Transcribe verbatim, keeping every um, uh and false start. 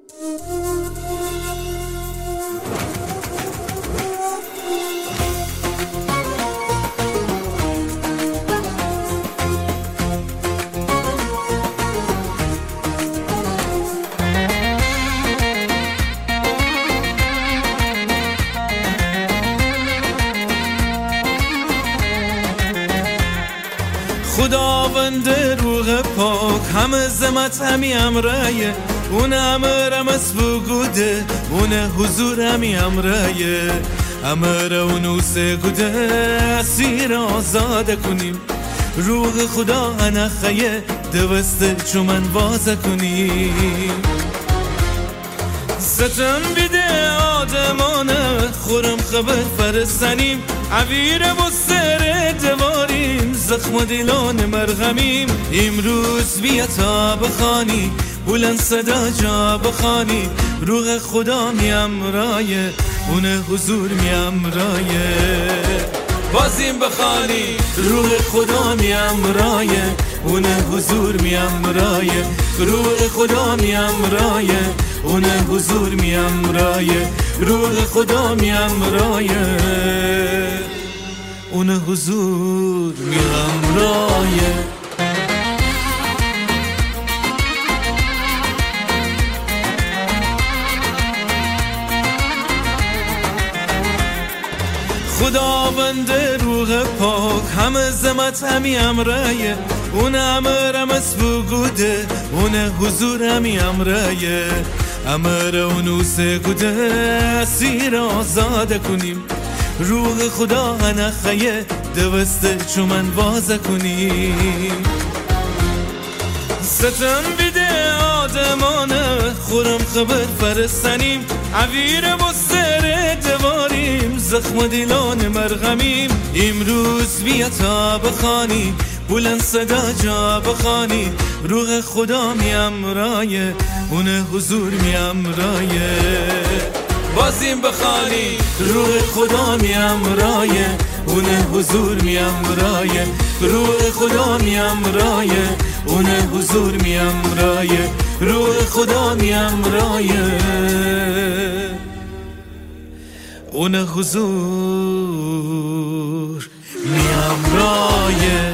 خداوند روح پاک همه زمت همی امرایه اون امرم از بگوده اون حضور همی امرایه امر اونو سگوده اسیر آزاده کنیم روح خدا انخیه دوسته چومن بازه کنیم ستم بیده آدمانه خورم خبر فرستنیم عویر و سر دواریم زخم دیلان مرغمیم امروز بیا تا بخانی بلند صدا جا بخانی روح خدا میم رایه اون حضور میم رایه بازیم بخانی روح خدا میم رایه اون حضور میم رایه روح خدا میم رایه اون حضور میم رایه روح خدا میم رایه اون حضور میم رایه خداوند روح پاک همه زمت همی امرایه اون امرم از بگوده اون حضور همی امرایه امر اونو سگوده اسیر آزاده کنیم روح خدا انخیه دوسته چومن بازه کنیم ستم بیده آدمانه خورم خبر فرستنیم عویر و سر دواریم زخم دیلان مرغمیم امروز بیا تا بخانی بلند صدا جا بخانی روح خدا میم رایه اون حضور میم رایه بازیم بخانی روح خدا میم رایه اون حضور میم رایه روح خدا میم رایه اون حضور میم رایه روح خدا میم رایه اون حضور میم رایه